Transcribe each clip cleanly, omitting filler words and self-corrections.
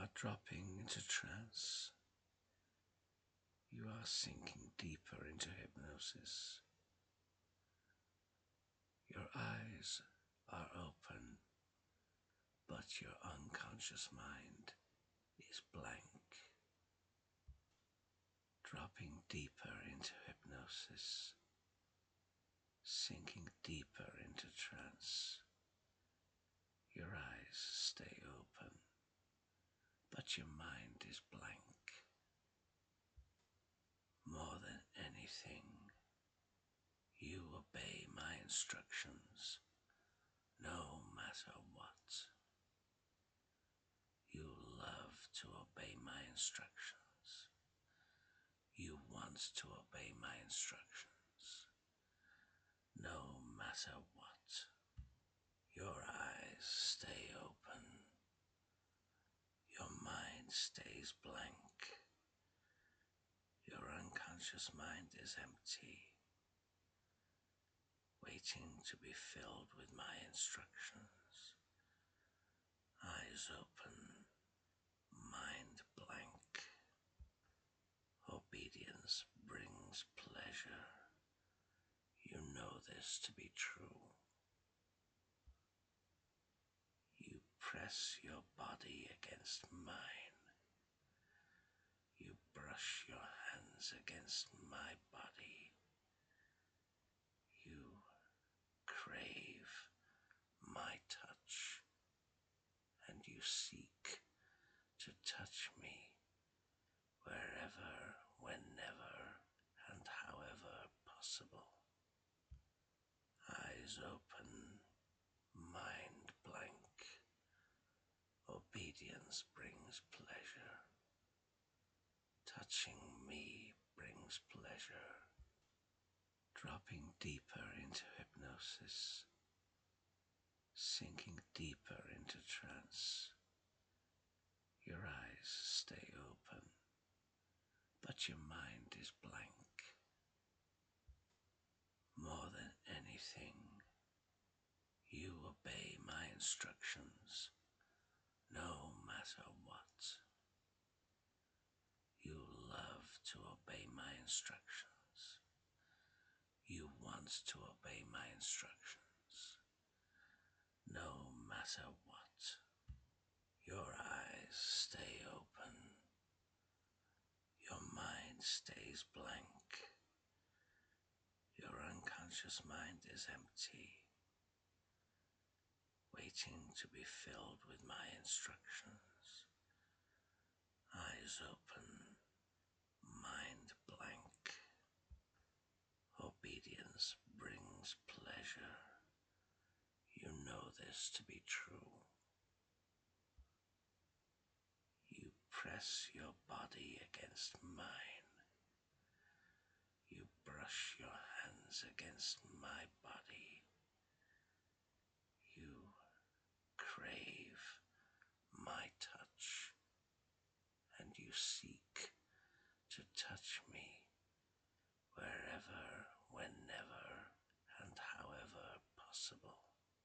dropping into trance. You are sinking deeper into hypnosis. Your eyes are open, but your unconscious mind is blank. Dropping deeper into hypnosis, sinking deeper into trance. Your eyes stay open, but your mind is blank. More than anything, you obey my instructions, no matter what. You love to obey my instructions. You want to obey my instructions, no matter what. Your eyes stay open. Your mind stays blank. Your unconscious mind is empty, waiting to be filled with my instructions. Eyes open, mind blank. Obedience brings pleasure. You know this to be true. You press your body against mine. You brush your hands against my body. You crave my touch, and you seek to touch me wherever, whenever, and however possible. Eyes open, mind blank. Obedience brings pleasure. Touching me brings pleasure. Dropping deeper into hypnosis, sinking deeper into trance. Your eyes stay open, but your mind is blank. More than anything, you obey my instructions, no matter what. You love to obey my instructions. You want to obey my instructions, no matter what. Your eyes stay open. Your mind stays blank. Your unconscious mind is empty, waiting to be filled with my instructions. Eyes open, mind blank. Obedience brings pleasure. You know this to be true. You press your body against mine. You brush your hands against my body. You crave my touch, and you seek to touch me wherever, whenever, and however possible.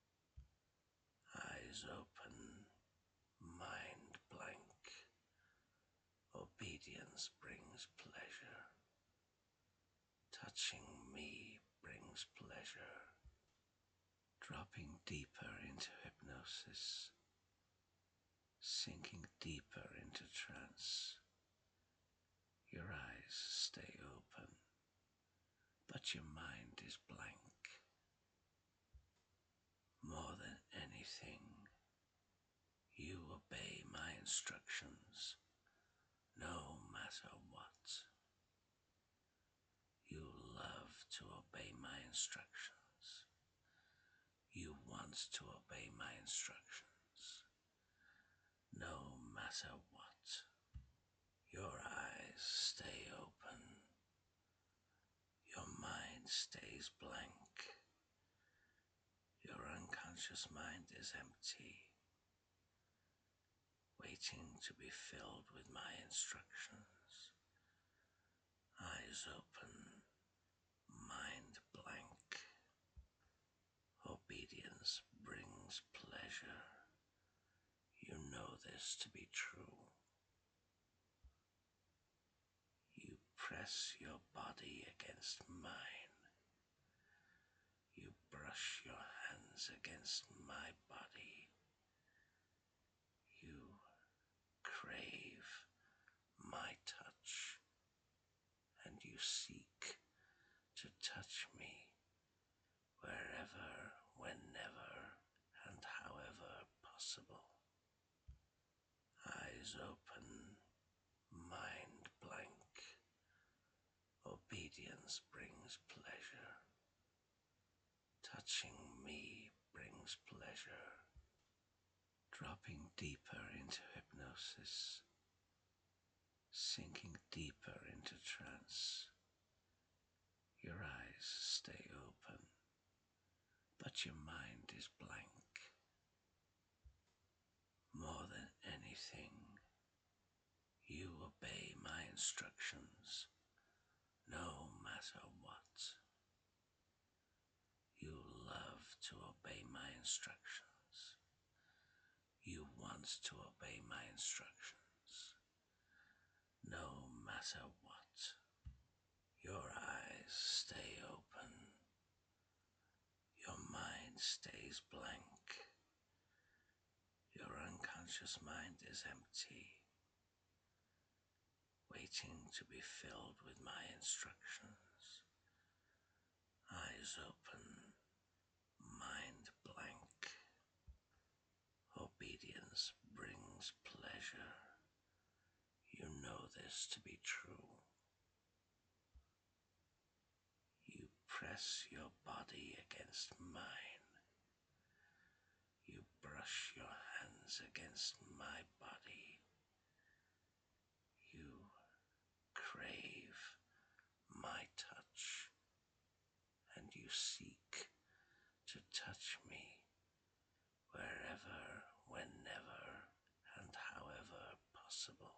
Eyes open, mind blank. Obedience brings pleasure. Touching me brings pleasure. Dropping deeper into hypnosis, sinking deeper into trance. Your eyes stay open, but your mind is blank. More than anything, you obey my instructions, no matter what. You love to obey my instructions. You want to obey my instructions, no matter what. Your eyes stay open. Your mind stays blank. Your unconscious mind is empty, waiting to be filled with my instructions. Eyes open, mind blank. Obedience brings pleasure. You know this to be true. press your body against mine. You brush your hands against my body. You crave my touch, and you seek to touch me wherever, whenever, and however possible. Eyes open, mind blank. Obedience brings pleasure. Touching me brings pleasure. Dropping deeper into hypnosis, sinking deeper into trance. Your eyes stay open, but your mind is blank. More than anything, you obey my instructions, no matter what. You love to obey my instructions. You want to obey my instructions, no matter what. Your eyes stay open. Your mind stays blank. Your unconscious mind is empty, waiting to be filled with my instructions. Eyes open, mind blank. Obedience brings pleasure. You know this to be true. You press your body against mine. You brush your hands against my body. You crave my touch, and you seek to touch me wherever, whenever, and however possible.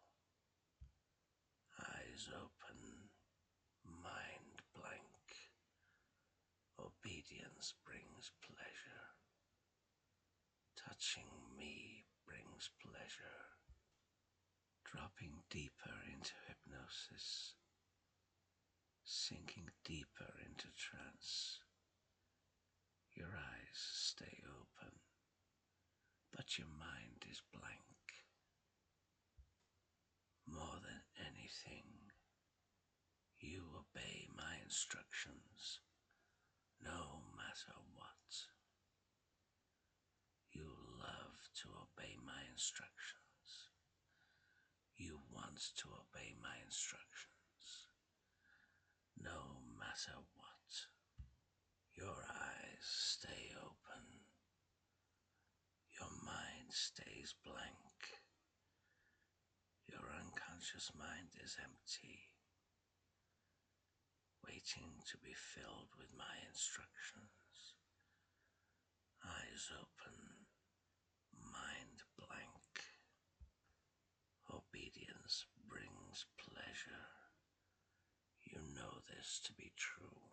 Eyes open, mind blank. Obedience brings pleasure. Touching me brings pleasure. Dropping deeper into hypnosis, sinking deeper into trance. Your eyes stay open, but your mind is blank. More than anything, you obey my instructions, no matter what. You love to obey my instructions. You want to obey my instructions, no matter what. Your eyes stay open. Your mind stays blank. Your unconscious mind is empty, waiting to be filled with my instructions. Eyes open, mind blank. Obedience brings pleasure. You know this to be true.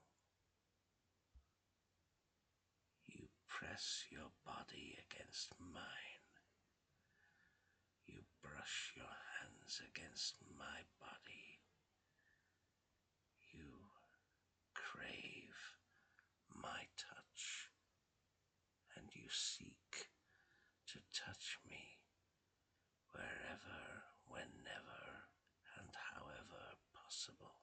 You press your body against mine. You brush your hands against my body. You crave my touch, and you seek to touch me wherever, whenever, and however possible.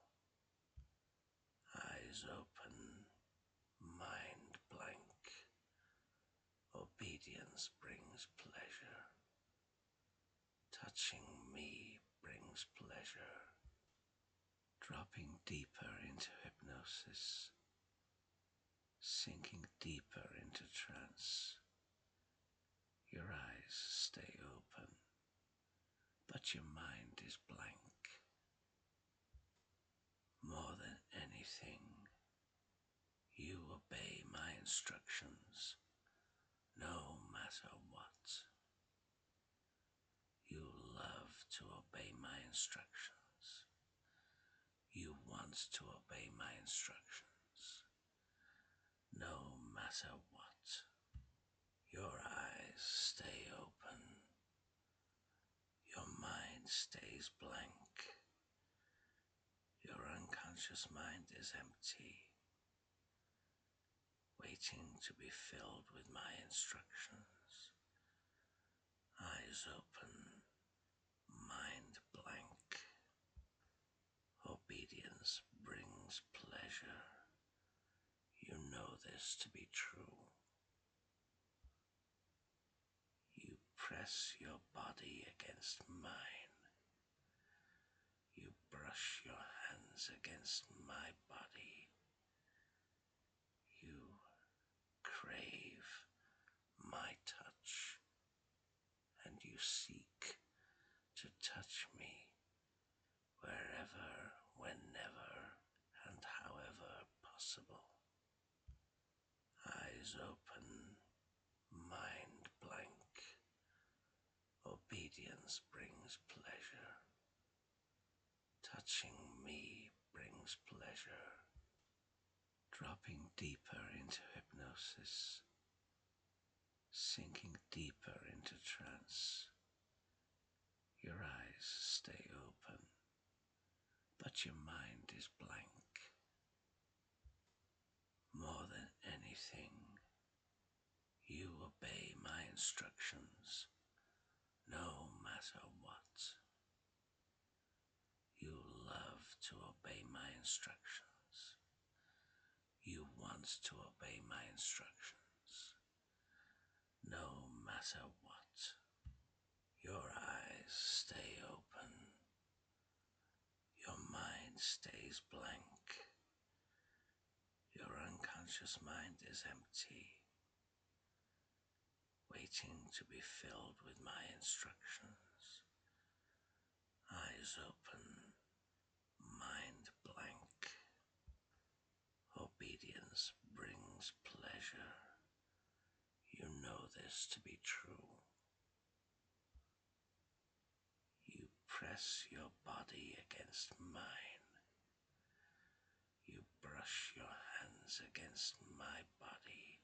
Eyes open, mind blank. Obedience brings pleasure. Touching me brings pleasure. Dropping deeper into hypnosis, sinking deeper into trance. Your eyes stay open, but your mind is blank. More than anything, you obey my instructions, no matter what. You love to obey my instructions. You want to obey my instructions, no matter what. Your eyes stay open. Your mind stays blank. Your unconscious mind is empty, waiting to be filled with my instructions. Eyes open, mind blank. Obedience brings pleasure. You know this to be true. You press your body against mine. You brush your hands against my body. You crave my touch, and you seek to touch me wherever, whenever, and however possible. Eyes open, mind blank. Obedience brings pleasure. Touching me brings pleasure. Dropping deeper into hypnosis, sinking deeper into trance. Your eyes stay open, but your mind is blank. More than anything, you obey my instructions, no matter what. You love to obey my instructions. You want to obey my instructions, no matter what. Your eyes stay open. Your mind stays blank. Your unconscious mind is empty, waiting to be filled with my instructions. Eyes open, mind blank. Obedience brings pleasure. You know this to be true. You press your body against mine. You brush your hands against my body.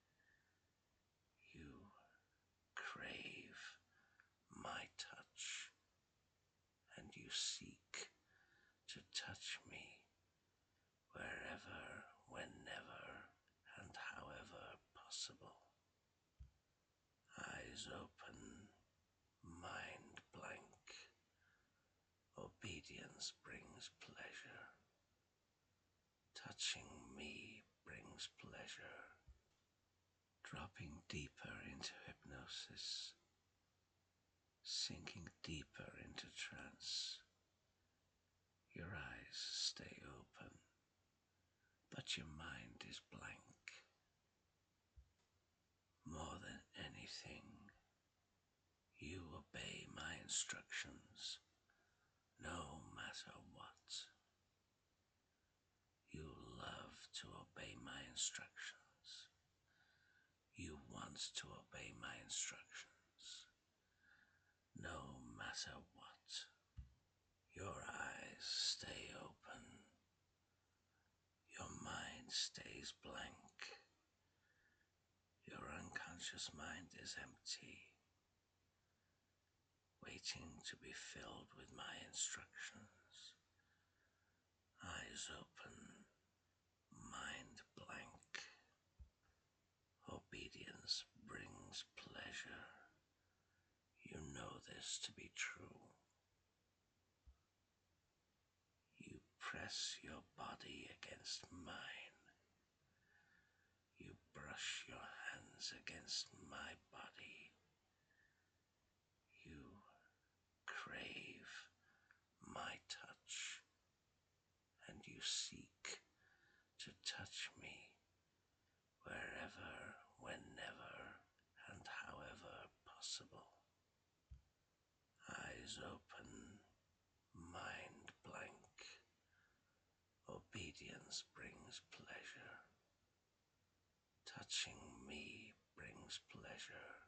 You crave my touch, and you seek to touch me wherever, whenever, and however possible. Eyes open, mind blank. Obedience brings pleasure. Touching me brings pleasure. Dropping deeper into hypnosis, sinking deeper into trance. Your eyes stay open, but your mind is blank. More than anything, you obey my instructions, no matter what. You love to obey my instructions. You want to obey my instructions, no matter what. Your eyes stay open. Your mind stays blank. Your unconscious mind is empty, waiting to be filled with my instructions. Eyes open, mind blank. Obedience brings pleasure. You know this to be true. You press your body against mine. You brush your hands against my body. You crave my touch, and you seek to touch me wherever, whenever, and however possible. Eyes open, mind blank. Obedience brings pleasure. Touching me brings pleasure.